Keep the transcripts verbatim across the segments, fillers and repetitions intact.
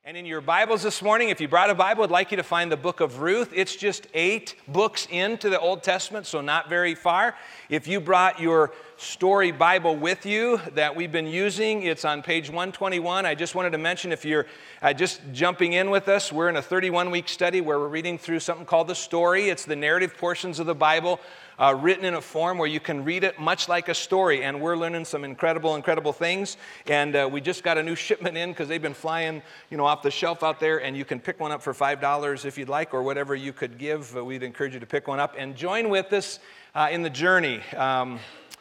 And in your Bibles this morning, if you brought a Bible, I'd like you to find the book of Ruth. It's just eight books into the Old Testament, so not very far. If you brought your story Bible with you that we've been using, it's on page one twenty-one. I just wanted to mention, if you're uh, just jumping in with us, we're in a thirty-one week study where we're reading through something called the story. It's the narrative portions of the Bible uh, written in a form where you can read it much like a story. And we're learning some incredible, incredible things. And uh, we just got a new shipment in because they've been flying, you know, off the shelf out there. And you can pick one up for five dollars if you'd like, or whatever you could give. Uh, we'd encourage you to pick one up and join with us uh, in the journey. Um,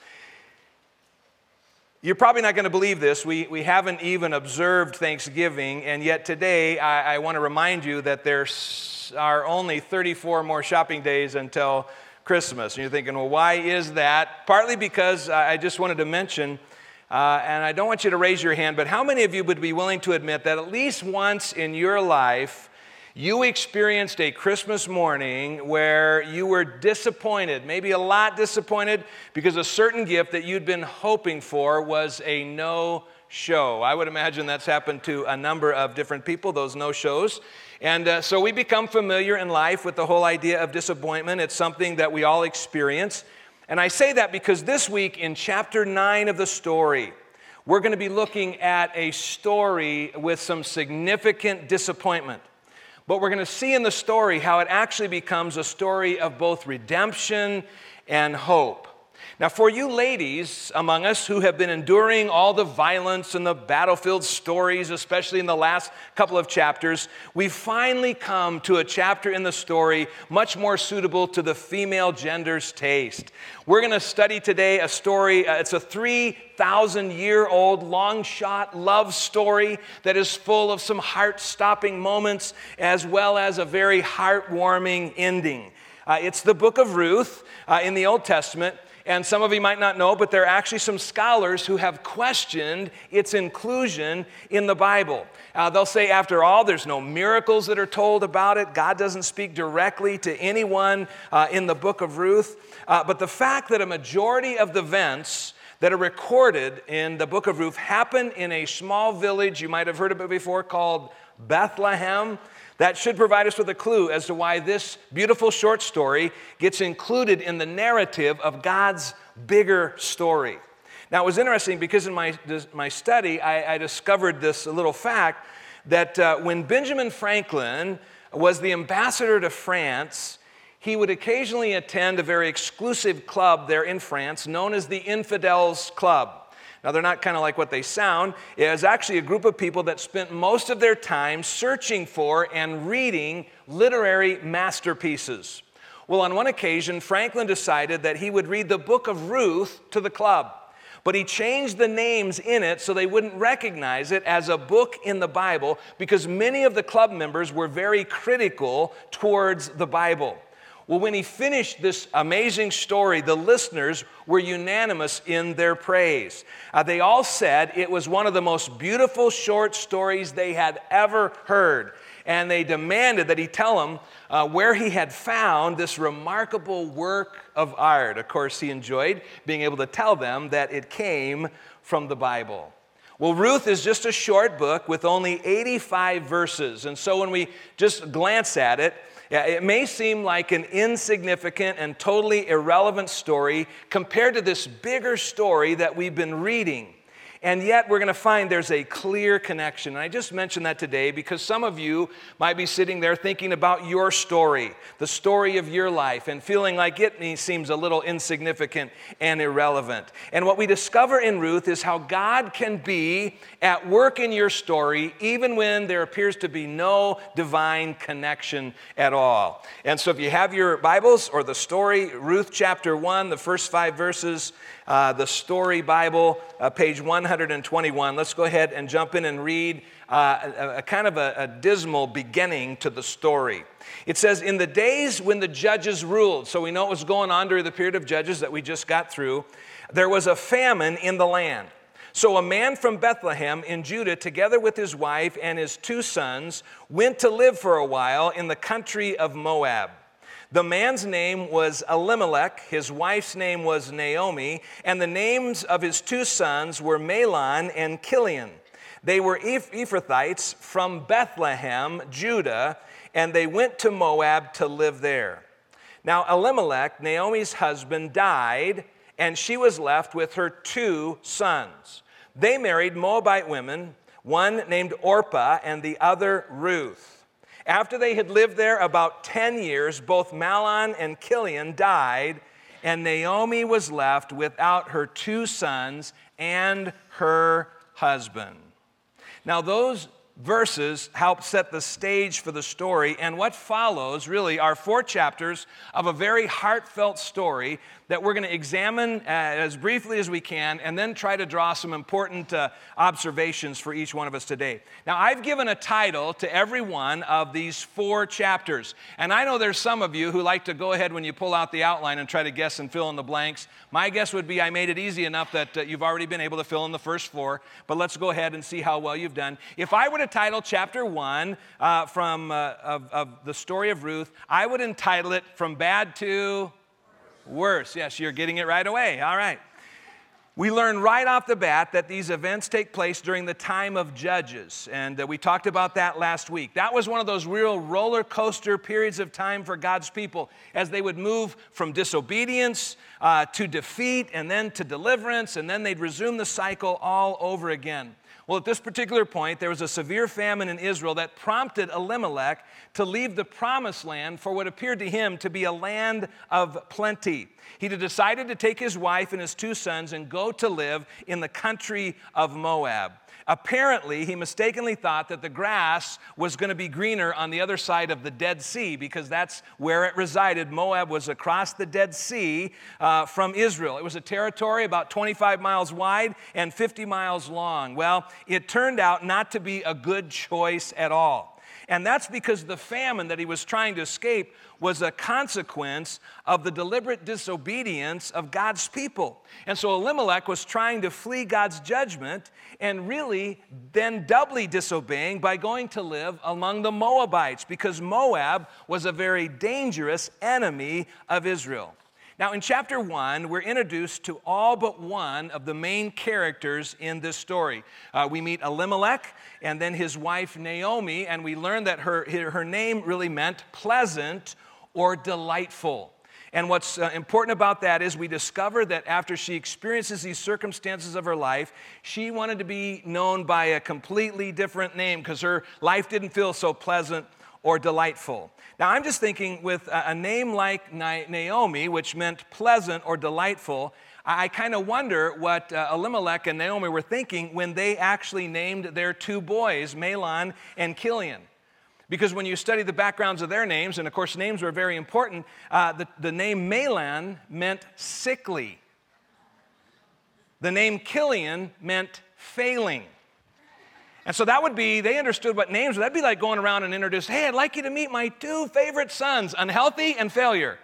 You're probably not going to believe this. We, we haven't even observed Thanksgiving, and yet today I, I want to remind you that there are only thirty-four more shopping days until Christmas. And you're thinking, well, why is that? Partly because I just wanted to mention, uh, and I don't want you to raise your hand, but how many of you would be willing to admit that at least once in your life you experienced a Christmas morning where you were disappointed, maybe a lot disappointed, because a certain gift that you'd been hoping for was a no-show? I would imagine that's happened to a number of different people, those no-shows. And uh, so we become familiar in life with the whole idea of disappointment. It's something that we all experience. And I say that because this week in chapter nine of the story, we're going to be looking at a story with some significant disappointment. But we're going to see in the story how it actually becomes a story of both redemption and hope. Now, for you ladies among us who have been enduring all the violence and the battlefield stories, especially in the last couple of chapters, we've finally come to a chapter in the story much more suitable to the female gender's taste. We're going to study today a story. Uh, it's a three thousand year old long shot love story that is full of some heart-stopping moments as well as a very heartwarming ending. Uh, it's the book of Ruth uh, in the Old Testament. And some of you might not know, but there are actually some scholars who have questioned its inclusion in the Bible. Uh, they'll say, after all, there's no miracles that are told about it. God doesn't speak directly to anyone uh, in the book of Ruth. Uh, but the fact that a majority of the events that are recorded in the book of Ruth happen in a small village, you might have heard of it before, called Bethlehem, that should provide us with a clue as to why this beautiful short story gets included in the narrative of God's bigger story. Now, it was interesting because in my, my study, I, I discovered this little fact that uh, when Benjamin Franklin was the ambassador to France, he would occasionally attend a very exclusive club there in France known as the Infidels Club. Now, they're not kind of like what they sound. It was actually a group of people that spent most of their time searching for and reading literary masterpieces. Well, on one occasion, Franklin decided that he would read the book of Ruth to the club. But he changed the names in it so they wouldn't recognize it as a book in the Bible because many of the club members were very critical towards the Bible. Well, when he finished this amazing story, the listeners were unanimous in their praise. Uh, they all said it was one of the most beautiful short stories they had ever heard. And they demanded that he tell them uh, where he had found this remarkable work of art. Of course, he enjoyed being able to tell them that it came from the Bible. Well, Ruth is just a short book with only eighty-five verses. And so when we just glance at it, it may seem like an insignificant and totally irrelevant story compared to this bigger story that we've been reading. And yet we're going to find there's a clear connection. And I just mentioned that today because some of you might be sitting there thinking about your story, the story of your life, and feeling like it seems a little insignificant and irrelevant. And what we discover in Ruth is how God can be at work in your story even when there appears to be no divine connection at all. And so if you have your Bibles or the story, Ruth chapter one, the first five verses, uh, the story Bible, uh, page one twenty-one. Let's go ahead and jump in and read uh, a, a kind of a, a dismal beginning to the story. It says, in the days when the judges ruled, so we know what was going on during the period of Judges that we just got through, there was a famine in the land. So a man from Bethlehem in Judah, together with his wife and his two sons, went to live for a while in the country of Moab. The man's name was Elimelech, his wife's name was Naomi, and the names of his two sons were Mahlon and Chilion. They were Eph- Ephrathites from Bethlehem, Judah, and they went to Moab to live there. Now Elimelech, Naomi's husband, died, and she was left with her two sons. They married Moabite women, one named Orpah and the other Ruth. After they had lived there about ten years, both Mahlon and Chilion died, and Naomi was left without her two sons and her husband. Now those verses help set the stage for the story, and what follows really are four chapters of a very heartfelt story that we're going to examine uh, as briefly as we can, and then try to draw some important uh, observations for each one of us today. Now, I've given a title to every one of these four chapters, and I know there's some of you who like to go ahead when you pull out the outline and try to guess and fill in the blanks. My guess would be I made it easy enough that uh, you've already been able to fill in the first four, but let's go ahead and see how well you've done. If I were to title chapter one uh, from uh, of, of the story of Ruth, I would entitle it From Bad to Worse. Yes, you're getting it right away. All right. We learn right off the bat that these events take place during the time of Judges, and uh, we talked about that last week. That was one of those real roller coaster periods of time for God's people as they would move from disobedience uh, to defeat and then to deliverance, and then they'd resume the cycle all over again. Well, at this particular point, there was a severe famine in Israel that prompted Elimelech to leave the promised land for what appeared to him to be a land of plenty. He had decided to take his wife and his two sons and go to live in the country of Moab. Apparently, he mistakenly thought that the grass was going to be greener on the other side of the Dead Sea, because that's where it resided. Moab was across the Dead Sea uh, from Israel. It was a territory about twenty-five miles wide and fifty miles long. Well, it turned out not to be a good choice at all. And that's because the famine that he was trying to escape was a consequence of the deliberate disobedience of God's people. And so Elimelech was trying to flee God's judgment and really then doubly disobeying by going to live among the Moabites, because Moab was a very dangerous enemy of Israel. Now, in chapter one, we're introduced to all but one of the main characters in this story. Uh, we meet Elimelech and then his wife Naomi, and we learn that her, her name really meant pleasant or delightful. And what's uh, important about that is we discover that after she experiences these circumstances of her life, she wanted to be known by a completely different name because her life didn't feel so pleasant or delightful. Now, I'm just thinking with a, a name like Naomi, which meant pleasant or delightful, I, I kind of wonder what uh, Elimelech and Naomi were thinking when they actually named their two boys, Mahlon and Chilion. Because when you study the backgrounds of their names, and of course names were very important, uh, the, the name Mahlon meant sickly. The name Chilion meant failing. And so that would be, they understood what names were. That'd be like going around and introduce, hey, I'd like you to meet my two favorite sons, unhealthy and failure.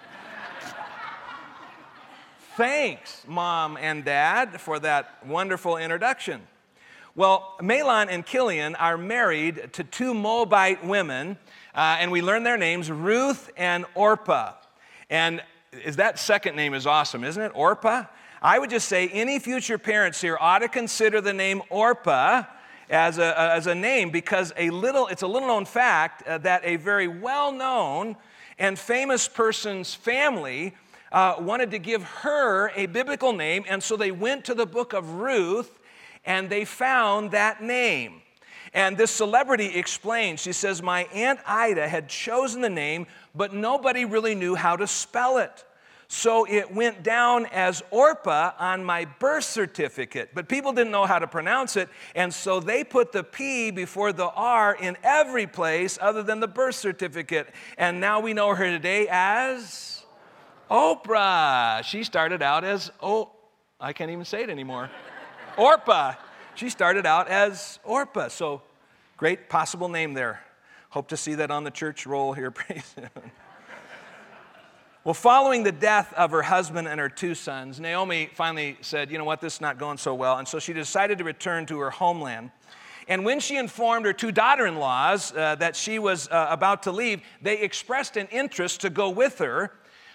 Thanks, Mom and Dad, for that wonderful introduction. Well, Mahlon and Chilion are married to two Moabite women, uh, and we learn their names, Ruth and Orpah. And is that second name is awesome, isn't it? Orpah? I would just say any future parents here ought to consider the name Orpah as a, as a name, because a little, it's a little known fact uh, that a very well-known and famous person's family uh, wanted to give her a biblical name, and so they went to the book of Ruth and they found that name. And this celebrity explains, she says, my Aunt Ida had chosen the name, but nobody really knew how to spell it. So it went down as Orpah on my birth certificate, but people didn't know how to pronounce it, and so they put the P before the R in every place other than the birth certificate. And now we know her today as Oprah. She started out as, oh, I can't even say it anymore. Orpah. She started out as Orpah, so great possible name there. Hope to see that on the church roll here pretty soon. Well, following the death of her husband and her two sons, Naomi finally said, you know what, this is not going so well. And so she decided to return to her homeland. And when she informed her two daughter-in-laws uh, that she was uh, about to leave, they expressed an interest to go with her.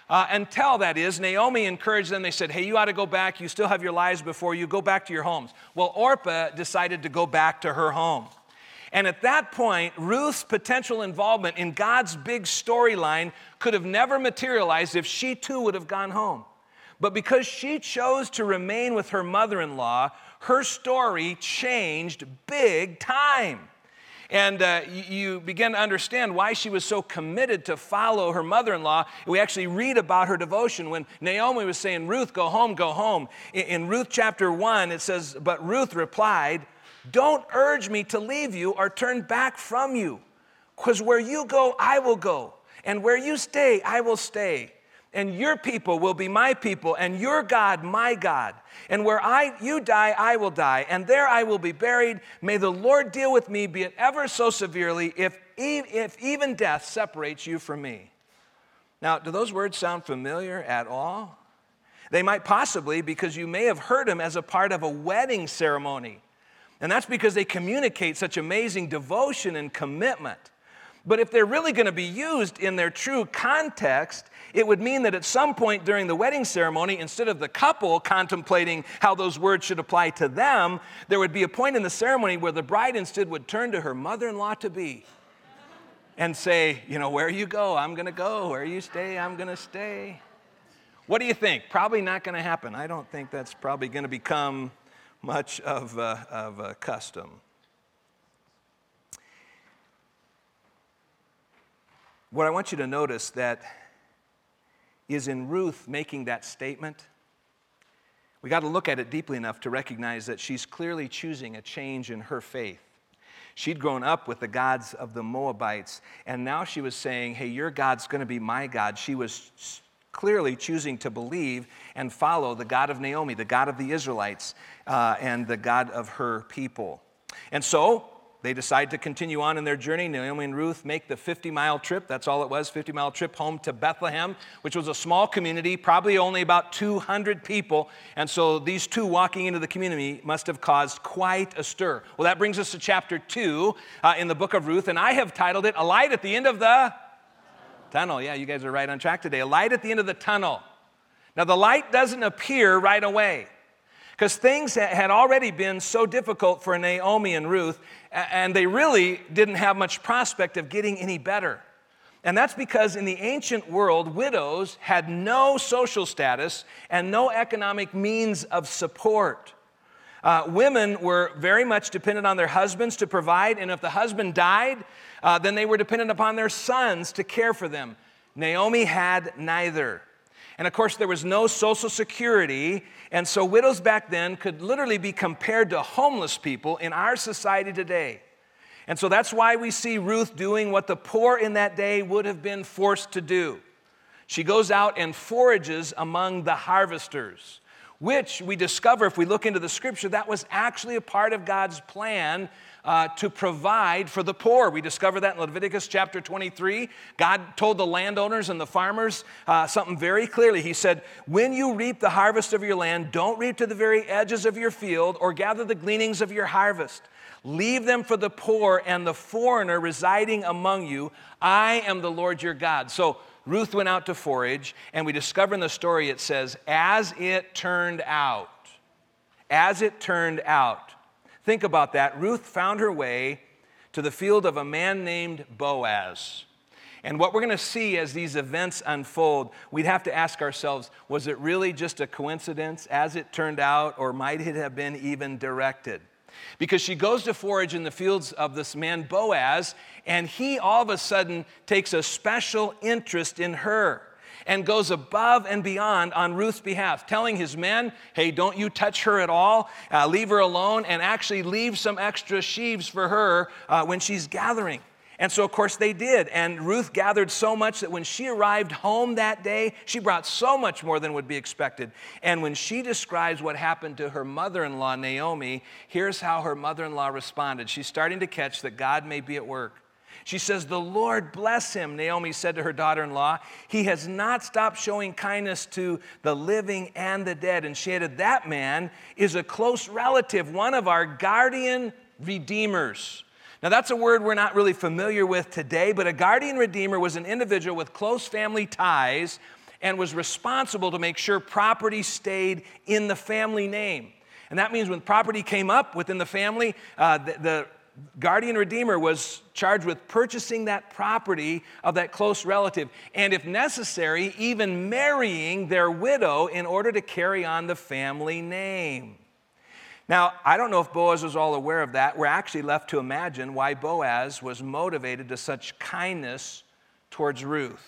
Uh, until, that is, Naomi encouraged them. They said, hey, you ought to go back. You still have your lives before you. Go back to your homes. Well, Orpah decided to go back to her home. And at that point, Ruth's potential involvement in God's big storyline could have never materialized if she too would have gone home. But because she chose to remain with her mother-in-law, her story changed big time. And uh, you begin to understand why she was so committed to follow her mother-in-law. We actually read about her devotion when Naomi was saying, Ruth, go home, go home. In, in Ruth chapter one, it says, but Ruth replied, don't urge me to leave you or turn back from you, because where you go, I will go, and where you stay, I will stay. And your people will be my people, and your God, my God. And where I, you die, I will die, and there I will be buried. May the Lord deal with me, be it ever so severely, if, if even death separates you from me. Now, do those words sound familiar at all? They might possibly, because you may have heard them as a part of a wedding ceremony. And that's because they communicate such amazing devotion and commitment. But if they're really going to be used in their true context, it would mean that at some point during the wedding ceremony, instead of the couple contemplating how those words should apply to them, there would be a point in the ceremony where the bride instead would turn to her mother-in-law-to-be and say, you know, where you go, I'm going to go. Where you stay, I'm going to stay. What do you think? Probably not going to happen. I don't think that's probably going to become much of a, of a custom. What I want you to notice that is in Ruth making that statement, we got to look at it deeply enough to recognize that she's clearly choosing a change in her faith. She'd grown up with the gods of the Moabites, and now she was saying, hey, your God's going to be my God. She was clearly choosing to believe and follow the God of Naomi, the God of the Israelites, uh, and the God of her people. And so they decide to continue on in their journey. Naomi and Ruth make the fifty-mile trip. That's all it was, fifty-mile trip home to Bethlehem, which was a small community, probably only about two hundred people. And so these two walking into the community must have caused quite a stir. Well, that brings us to chapter two uh, in the book of Ruth, and I have titled it, A Light at the End of the Tunnel. Yeah, you guys are right on track today. A light at the end of the tunnel. Now, the light doesn't appear right away, because things had already been so difficult for Naomi and Ruth, and they really didn't have much prospect of getting any better. And that's because in the ancient world, widows had no social status and no economic means of support. Uh, women were very much dependent on their husbands to provide, and if the husband died, uh, then they were dependent upon their sons to care for them. Naomi had neither. And of course, there was no social security, and so widows back then could literally be compared to homeless people in our society today. And so that's why we see Ruth doing what the poor in that day would have been forced to do. She goes out and forages among the harvesters, which we discover if we look into the scripture, that was actually a part of God's plan uh, to provide for the poor. We discover that in Leviticus chapter twenty-three. God told the landowners and the farmers uh, something very clearly. He said, when you reap the harvest of your land, don't reap to the very edges of your field or gather the gleanings of your harvest. Leave them for the poor and the foreigner residing among you. I am the Lord your God. So Ruth went out to forage, and we discover in the story it says, as it turned out, as it turned out. Think about that. Ruth found her way to the field of a man named Boaz. And what we're going to see as these events unfold, we'd have to ask ourselves, was it really just a coincidence as it turned out, or might it have been even directed? Because she goes to forage in the fields of this man Boaz, and he all of a sudden takes a special interest in her and goes above and beyond on Ruth's behalf, telling his men, hey, don't you touch her at all, uh, leave her alone, and actually leave some extra sheaves for her uh, when she's gathering. And so, of course, they did. And Ruth gathered so much that when she arrived home that day, she brought so much more than would be expected. And when she describes what happened to her mother-in-law, Naomi, here's how her mother-in-law responded. She's starting to catch that God may be at work. She says, the Lord bless him, Naomi said to her daughter-in-law. He has not stopped showing kindness to the living and the dead. And she added, that man is a close relative, one of our guardian redeemers. Now, that's a word we're not really familiar with today, but a guardian redeemer was an individual with close family ties and was responsible to make sure property stayed in the family name. And that means when property came up within the family, uh, the, the guardian redeemer was charged with purchasing that property of that close relative, and if necessary, even marrying their widow in order to carry on the family name. Now, I don't know if Boaz was all aware of that. We're actually left to imagine why Boaz was motivated to such kindness towards Ruth.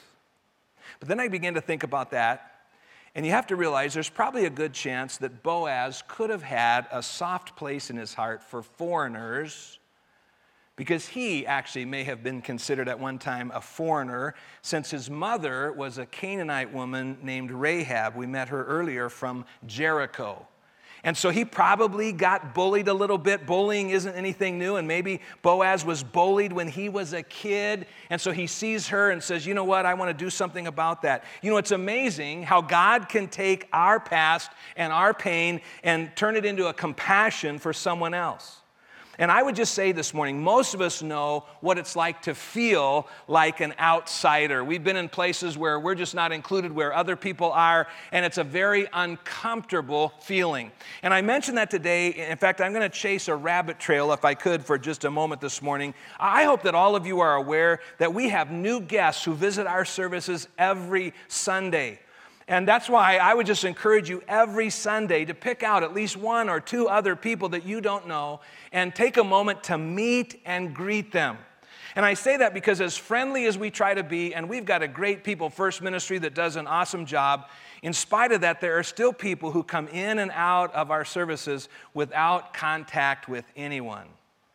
But then I began to think about that, and you have to realize there's probably a good chance that Boaz could have had a soft place in his heart for foreigners, because he actually may have been considered at one time a foreigner, since his mother was a Canaanite woman named Rahab. We met her earlier from Jericho. And so he probably got bullied a little bit. Bullying isn't anything new, and maybe Boaz was bullied when he was a kid, and so he sees her and says, you know what, I want to do something about that. You know, it's amazing how God can take our past and our pain and turn it into a compassion for someone else. And I would just say this morning, most of us know what it's like to feel like an outsider. We've been in places where we're just not included, where other people are, and it's a very uncomfortable feeling. And I mentioned that today. In fact, I'm going to chase a rabbit trail, if I could, for just a moment this morning. I hope that all of you are aware that we have new guests who visit our services every Sunday. And that's why I would just encourage you every Sunday to pick out at least one or two other people that you don't know and take a moment to meet and greet them. And I say that because as friendly as we try to be, and we've got a great People First ministry that does an awesome job, in spite of that, there are still people who come in and out of our services without contact with anyone.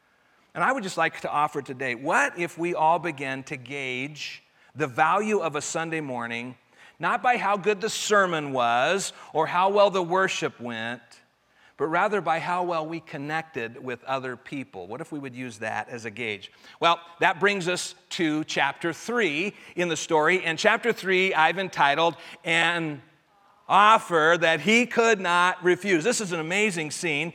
And I would just like to offer today, what if we all began to gauge the value of a Sunday morning not by how good the sermon was or how well the worship went, but rather by how well we connected with other people? What if we would use that as a gauge? Well, that brings us to chapter three in the story. And chapter three, I've entitled, An Offer That He Could Not Refuse. This is an amazing scene.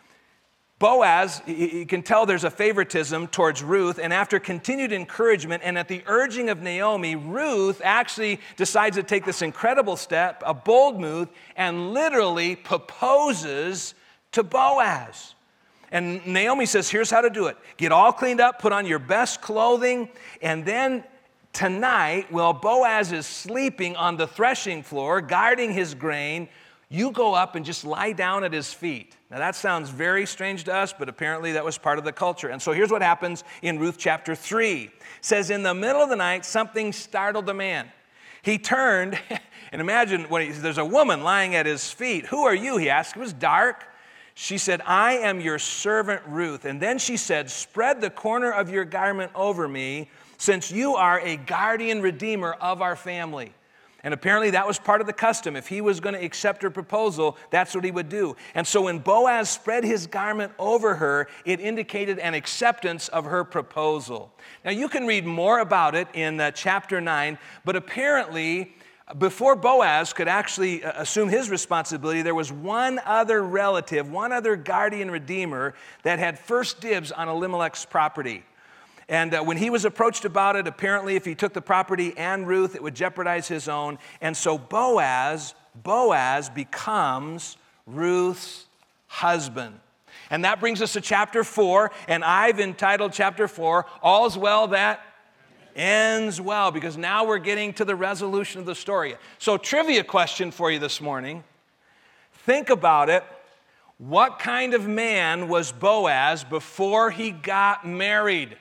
Boaz, you can tell there's a favoritism towards Ruth, and after continued encouragement and at the urging of Naomi, Ruth actually decides to take this incredible step, a bold move, and literally proposes to Boaz. And Naomi says, here's how to do it. Get all cleaned up, put on your best clothing, and then tonight, while Boaz is sleeping on the threshing floor, guarding his grain, you go up and just lie down at his feet. Now that sounds very strange to us, but apparently that was part of the culture. And so here's what happens in Ruth chapter three. It says, in the middle of the night, something startled the man. He turned, and imagine, when he, there's a woman lying at his feet. Who are you, he asked. It was dark. She said, I am your servant Ruth. And then she said, spread the corner of your garment over me, since you are a guardian redeemer of our family. And apparently that was part of the custom. If he was going to accept her proposal, that's what he would do. And so when Boaz spread his garment over her, it indicated an acceptance of her proposal. Now you can read more about it in uh, chapter nine, but apparently before Boaz could actually uh, assume his responsibility, there was one other relative, one other guardian redeemer that had first dibs on Elimelech's property. And uh, when he was approached about it, apparently if he took the property and Ruth, it would jeopardize his own. And so Boaz, Boaz becomes Ruth's husband. And that brings us to chapter four, and I've entitled chapter four, All's Well That Ends Well, because now we're getting to the resolution of the story. So trivia question for you this morning. Think about it. What kind of man was Boaz before he got married?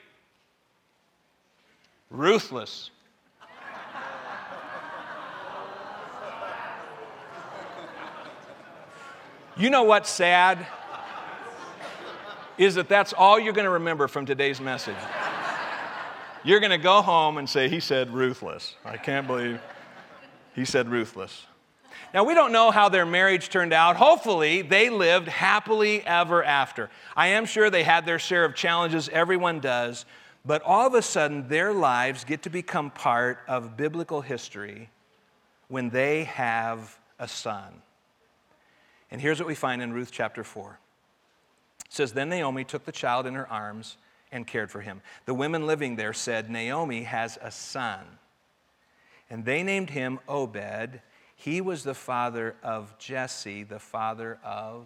Ruthless. You know what's sad? Is that that's all you're going to remember from today's message. You're going to go home and say, he said ruthless. I can't believe he said ruthless. Now, we don't know how their marriage turned out. Hopefully, they lived happily ever after. I am sure they had their share of challenges. Everyone does. But all of a sudden, their lives get to become part of biblical history when they have a son. And here's what we find in Ruth chapter four. It says, then Naomi took the child in her arms and cared for him. The women living there said, Naomi has a son. And they named him Obed. He was the father of Jesse, the father of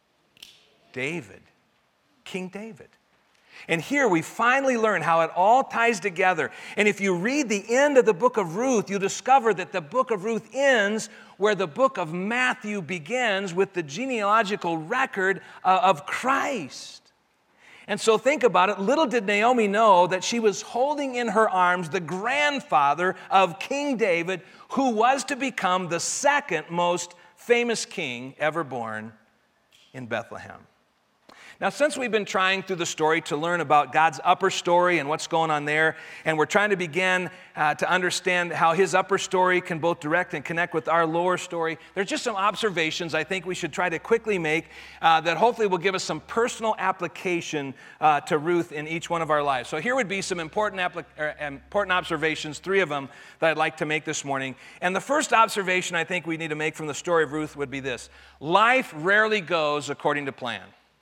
David, King David. And here we finally learn how it all ties together. And if you read the end of the book of Ruth, you discover that the book of Ruth ends where the book of Matthew begins, with the genealogical record uh, of Christ. And so think about it. Little did Naomi know that she was holding in her arms the grandfather of King David, who was to become the second most famous king ever born in Bethlehem. Now, since we've been trying through the story to learn about God's upper story and what's going on there, and we're trying to begin uh, to understand how his upper story can both direct and connect with our lower story, there's just some observations I think we should try to quickly make uh, that hopefully will give us some personal application uh, to Ruth in each one of our lives. So here would be some important, applic- er, important observations, three of them that I'd like to make this morning. And the first observation I think we need to make from the story of Ruth would be this: life rarely goes according to plan.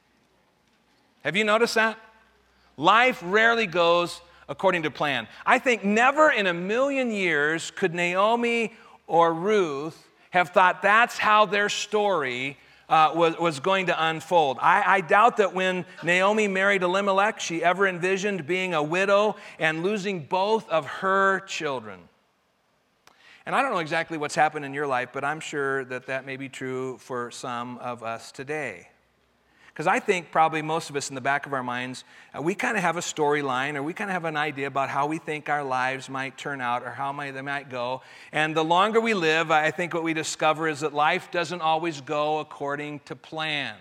Have you noticed that? Life rarely goes according to plan. I think never in a million years could Naomi or Ruth have thought that's how their story uh, was, was going to unfold. I, I doubt that when Naomi married Elimelech, she ever envisioned being a widow and losing both of her children. And I don't know exactly what's happened in your life, but I'm sure that that may be true for some of us today. Because I think probably most of us in the back of our minds, uh, we kind of have a storyline, or we kind of have an idea about how we think our lives might turn out or how might, they might go. And the longer we live, I think what we discover is that life doesn't always go according to plan.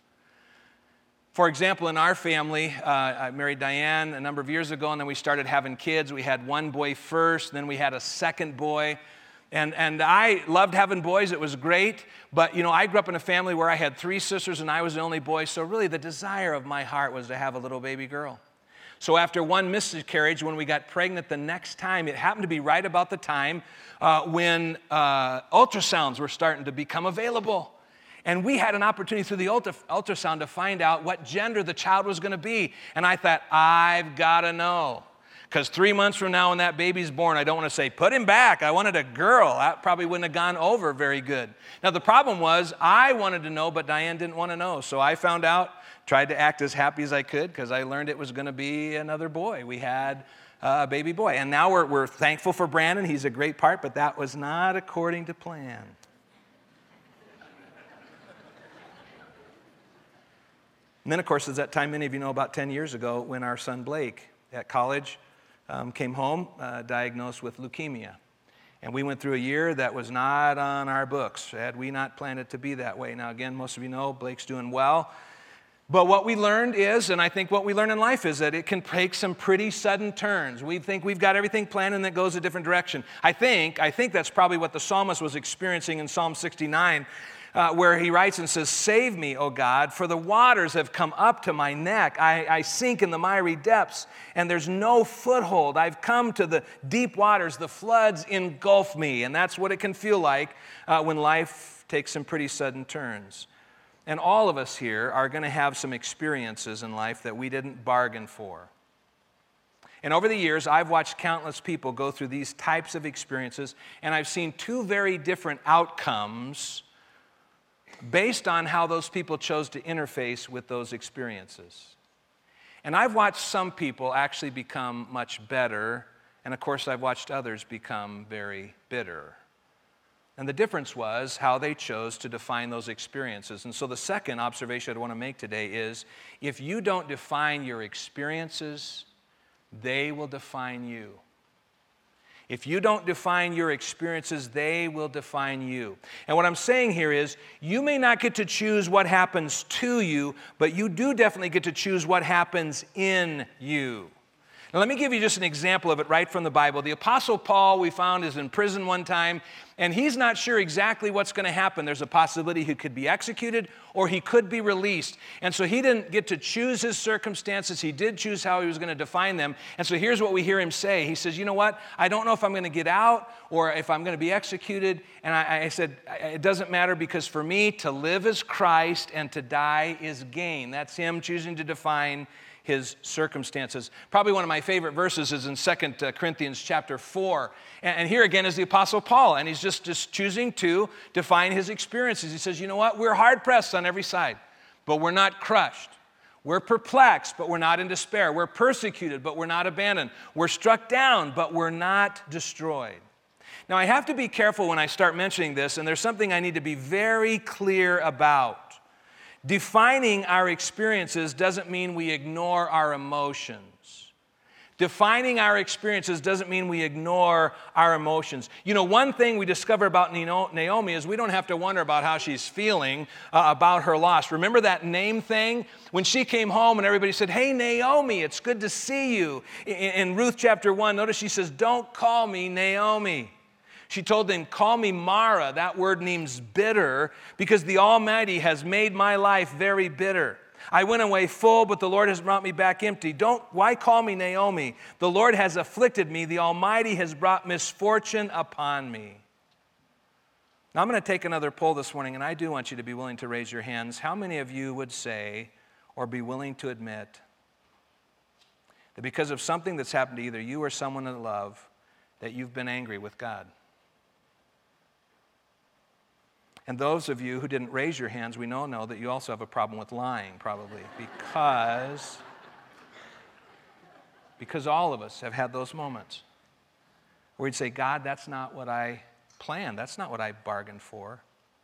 For example, in our family, uh, I married Diane a number of years ago, and then we started having kids. We had one boy first, then we had a second boy. And and I loved having boys. It was great. But, you know, I grew up in a family where I had three sisters and I was the only boy. So really the desire of my heart was to have a little baby girl. So after one miscarriage, when we got pregnant the next time, it happened to be right about the time uh, when uh, ultrasounds were starting to become available. And we had an opportunity through the ultra, ultrasound to find out what gender the child was going to be. And I thought, I've got to know. Because three months from now when that baby's born, I don't want to say, put him back. I wanted a girl. That probably wouldn't have gone over very good. Now, the problem was I wanted to know, but Diane didn't want to know. So I found out, tried to act as happy as I could because I learned it was going to be another boy. We had a baby boy. And now we're, we're thankful for Brandon. He's a great part, but that was not according to plan. And then, of course, there's that time many of you know about ten years ago when our son Blake at college Um, came home uh, diagnosed with leukemia. And we went through a year that was not on our books, had we not planned it to be that way. Now, again, most of you know Blake's doing well. But what we learned is, and I think what we learn in life is that it can take some pretty sudden turns. We think we've got everything planned and it goes a different direction. I think, I think that's probably what the psalmist was experiencing in Psalm sixty-nine, Uh, where he writes and says, "Save me, O God, for the waters have come up to my neck. I, I sink in the miry depths, and there's no foothold. I've come to the deep waters. The floods engulf me." And that's what it can feel like uh, when life takes some pretty sudden turns. And all of us here are going to have some experiences in life that we didn't bargain for. And over the years, I've watched countless people go through these types of experiences, and I've seen two very different outcomes based on how those people chose to interface with those experiences. And I've watched some people actually become much better, and of course I've watched others become very bitter. And the difference was how they chose to define those experiences. And so the second observation I want to make today is, if you don't define your experiences, they will define you. If you don't define your experiences, they will define you. And what I'm saying here is, you may not get to choose what happens to you, but you do definitely get to choose what happens in you. Now, let me give you just an example of it right from the Bible. The Apostle Paul, we found, is in prison one time, and he's not sure exactly what's going to happen. There's a possibility he could be executed or he could be released. And so he didn't get to choose his circumstances. He did choose how he was going to define them. And so here's what we hear him say. He says, "You know what? I don't know if I'm going to get out or if I'm going to be executed." And I, I said, "It doesn't matter, because for me, to live is Christ and to die is gain." That's him choosing to define his circumstances. Probably one of my favorite verses is in Second Corinthians chapter four. And here again is the Apostle Paul, and he's just, just choosing to define his experiences. He says, you know what? We're hard-pressed on every side, but we're not crushed. We're perplexed, but we're not in despair. We're persecuted, but we're not abandoned. We're struck down, but we're not destroyed. Now, I have to be careful when I start mentioning this, and there's something I need to be very clear about. Defining our experiences doesn't mean we ignore our emotions. Defining our experiences doesn't mean we ignore our emotions. You know, one thing we discover about Naomi is we don't have to wonder about how she's feeling uh, about her loss. Remember that name thing? When she came home and everybody said, hey, Naomi, it's good to see you. In, in Ruth chapter one, notice she says, don't call me Naomi. She told them, call me Mara. That word means bitter because the Almighty has made my life very bitter. I went away full, but the Lord has brought me back empty. Don't, why call me Naomi? The Lord has afflicted me. The Almighty has brought misfortune upon me. Now I'm going to take another poll this morning, and I do want you to be willing to raise your hands. How many of you would say or be willing to admit that because of something that's happened to either you or someone in love, that you've been angry with God? And those of you who didn't raise your hands, we know know that you also have a problem with lying, probably, because, because all of us have had those moments where we'd say, God, that's not what I planned. That's not what I bargained for.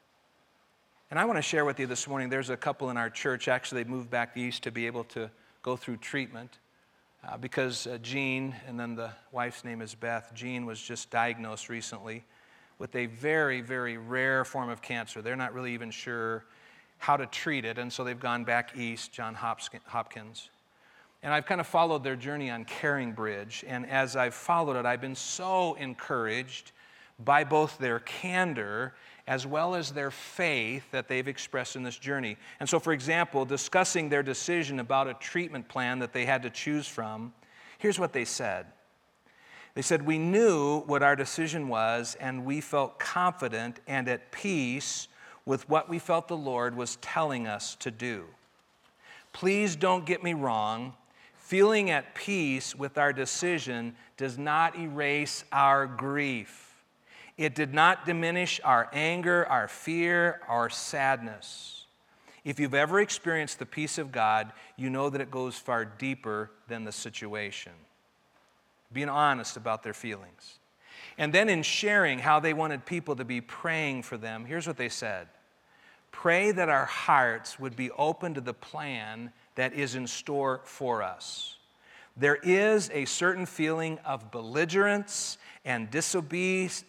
And I want to share with you this morning, there's a couple in our church, actually they moved back east to be able to go through treatment uh, because uh, Jean, and then the wife's name is Beth, Jean was just diagnosed recently with a very, very rare form of cancer. They're not really even sure how to treat it, and so they've gone back east, Johns Hopkins. And I've kind of followed their journey on Caring Bridge, and as I've followed it, I've been so encouraged by both their candor as well as their faith that they've expressed in this journey. And so, for example, discussing their decision about a treatment plan that they had to choose from, here's what they said. They said, we knew what our decision was, and we felt confident and at peace with what we felt the Lord was telling us to do. Please don't get me wrong. Feeling at peace with our decision does not erase our grief. It did not diminish our anger, our fear, our sadness. If you've ever experienced the peace of God, you know that it goes far deeper than the situation. Being honest about their feelings. And then in sharing how they wanted people to be praying for them, here's what they said. Pray that our hearts would be open to the plan that is in store for us. There is a certain feeling of belligerence and disbelief,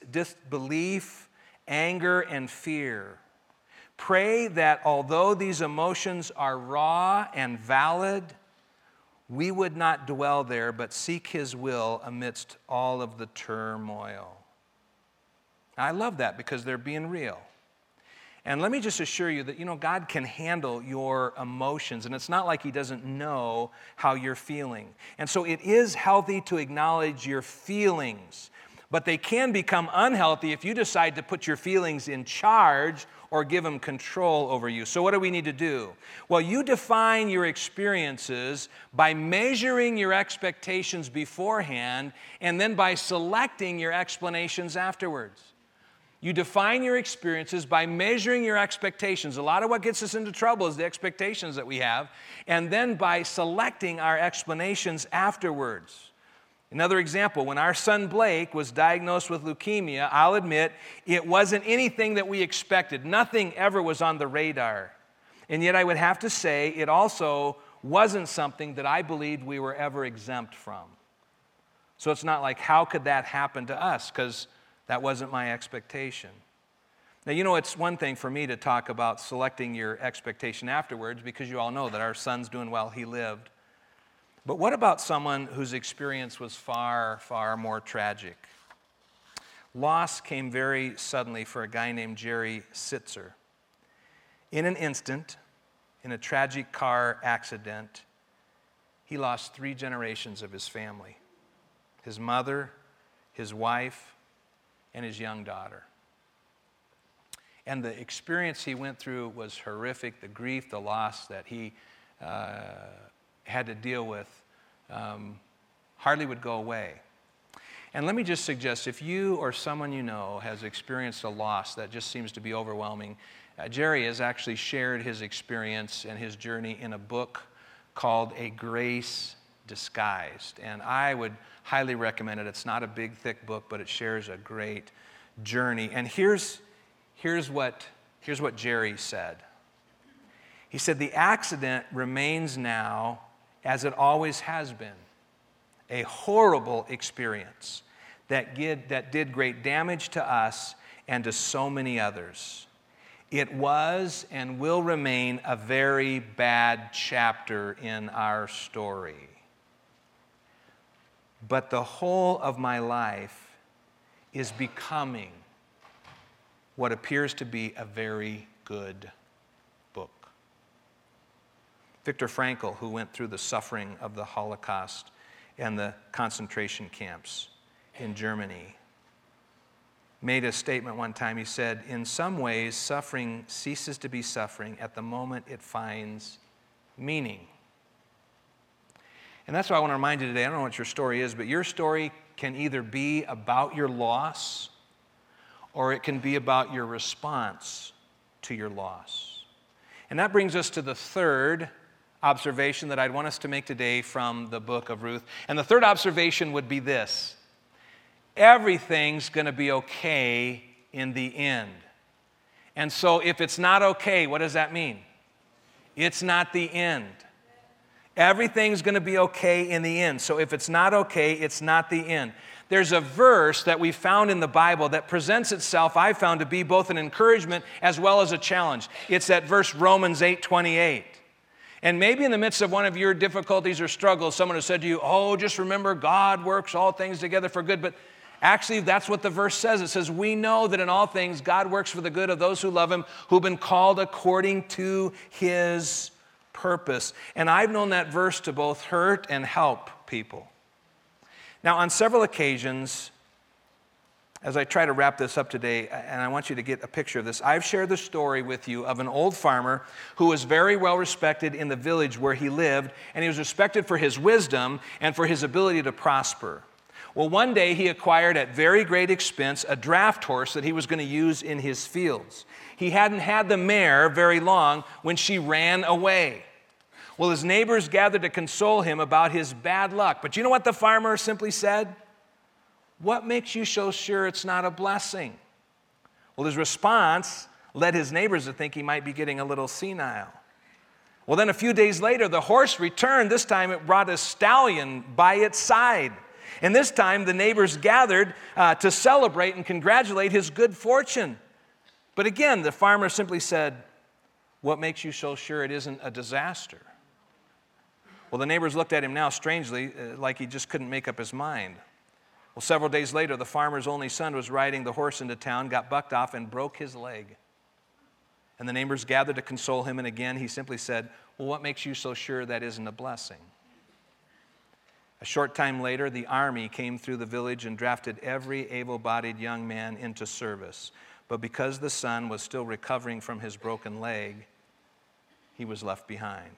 anger, and fear. Pray that although these emotions are raw and valid, we would not dwell there, but seek His will amidst all of the turmoil. I love that because they're being real. And let me just assure you that, you know, God can handle your emotions, and it's not like He doesn't know how you're feeling. And so it is healthy to acknowledge your feelings, but they can become unhealthy if you decide to put your feelings in charge or give them control over you. So what do we need to do? Well, you define your experiences by measuring your expectations beforehand and then by selecting your explanations afterwards. You define your experiences by measuring your expectations. A lot of what gets us into trouble is the expectations that we have, and then by selecting our explanations afterwards. Another example, when our son Blake was diagnosed with leukemia, I'll admit it wasn't anything that we expected. Nothing ever was on the radar. And yet I would have to say it also wasn't something that I believed we were ever exempt from. So it's not like, how could that happen to us? Because that wasn't my expectation. Now, you know, it's one thing for me to talk about selecting your expectation afterwards because you all know that our son's doing well, he lived. But what about someone whose experience was far, far more tragic? Loss came very suddenly for a guy named Jerry Sitzer. In an instant, in a tragic car accident, he lost three generations of his family. His mother, his wife, and his young daughter. And the experience he went through was horrific, the grief, the loss that he uh, had to deal with um, hardly would go away. And let me just suggest, if you or someone you know has experienced a loss that just seems to be overwhelming, uh, Jerry has actually shared his experience and his journey in a book called A Grace Disguised. And I would highly recommend it. It's not a big, thick book, but it shares a great journey. And here's, here's, what, here's what Jerry said. He said, "The accident remains now, as it always has been, a horrible experience that did, that did great damage to us and to so many others. It was and will remain a very bad chapter in our story. But the whole of my life is becoming what appears to be a very good book." Viktor Frankl, who went through the suffering of the Holocaust and the concentration camps in Germany, made a statement one time. He said, "In some ways, suffering ceases to be suffering at the moment it finds meaning." And that's why I want to remind you today, I don't know what your story is, but your story can either be about your loss or it can be about your response to your loss. And that brings us to the third observation that I'd want us to make today from the book of Ruth. And the third observation would be this: everything's going to be okay in the end. And so if it's not okay, what does that mean? It's not the end. Everything's going to be okay in the end. So if it's not okay, it's not the end. There's a verse that we found in the Bible that presents itself, I found, to be both an encouragement as well as a challenge. It's that verse Romans eight twenty-eight. And maybe in the midst of one of your difficulties or struggles, someone has said to you, "Oh, just remember God works all things together for good." But actually, that's what the verse says. It says, "We know that in all things God works for the good of those who love Him, who've been called according to His purpose." And I've known that verse to both hurt and help people. Now, on several occasions, as I try to wrap this up today, and I want you to get a picture of this, I've shared the story with you of an old farmer who was very well respected in the village where he lived, and he was respected for his wisdom and for his ability to prosper. Well, one day he acquired at very great expense a draft horse that he was going to use in his fields. He hadn't had the mare very long when she ran away. Well, his neighbors gathered to console him about his bad luck. But you know what the farmer simply said? "What makes you so sure it's not a blessing?" Well, his response led his neighbors to think he might be getting a little senile. Well, then a few days later, the horse returned. This time it brought a stallion by its side. And this time the neighbors gathered uh, to celebrate and congratulate his good fortune. But again, the farmer simply said, "What makes you so sure it isn't a disaster?" Well, the neighbors looked at him now strangely, uh, like he just couldn't make up his mind. Well, several days later, the farmer's only son was riding the horse into town, got bucked off, and broke his leg. And the neighbors gathered to console him, and again he simply said, "Well, what makes you so sure that isn't a blessing?" A short time later, the army came through the village and drafted every able-bodied young man into service. But because the son was still recovering from his broken leg, he was left behind.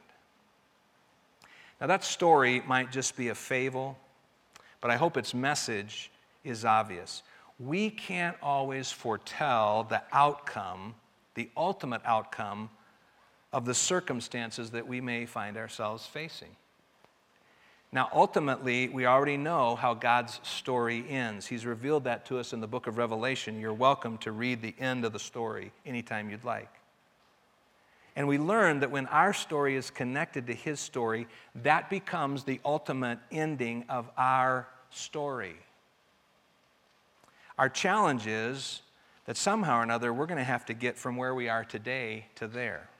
Now, that story might just be a fable, but I hope its message is obvious. We can't always foretell the outcome, the ultimate outcome of the circumstances that we may find ourselves facing. Now, ultimately, we already know how God's story ends. He's revealed that to us in the book of Revelation. You're welcome to read the end of the story anytime you'd like. And we learn that when our story is connected to His story, that becomes the ultimate ending of our story. Our challenge is that somehow or another we're going to have to get from where we are today to there,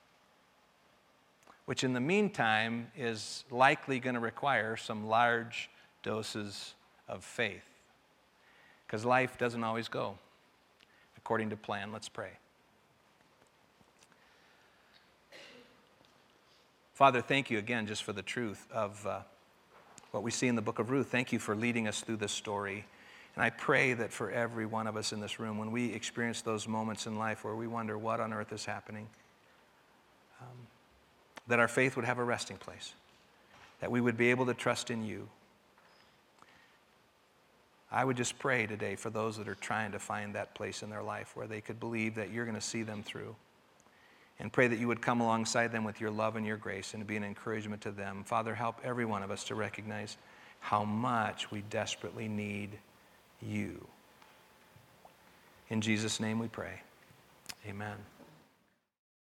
which in the meantime is likely going to require some large doses of faith, because life doesn't always go according to plan. Let's pray. Father, thank you again just for the truth of uh, what we see in the book of Ruth. Thank you for leading us through this story. And I pray that for every one of us in this room, when we experience those moments in life where we wonder what on earth is happening, um, that our faith would have a resting place. that we would be able to trust in you. I would just pray today for those that are trying to find that place in their life where they could believe that you're going to see them through. And pray that you would come alongside them with your love and your grace and be an encouragement to them. Father, help every one of us to recognize how much we desperately need you. In Jesus' name we pray. Amen.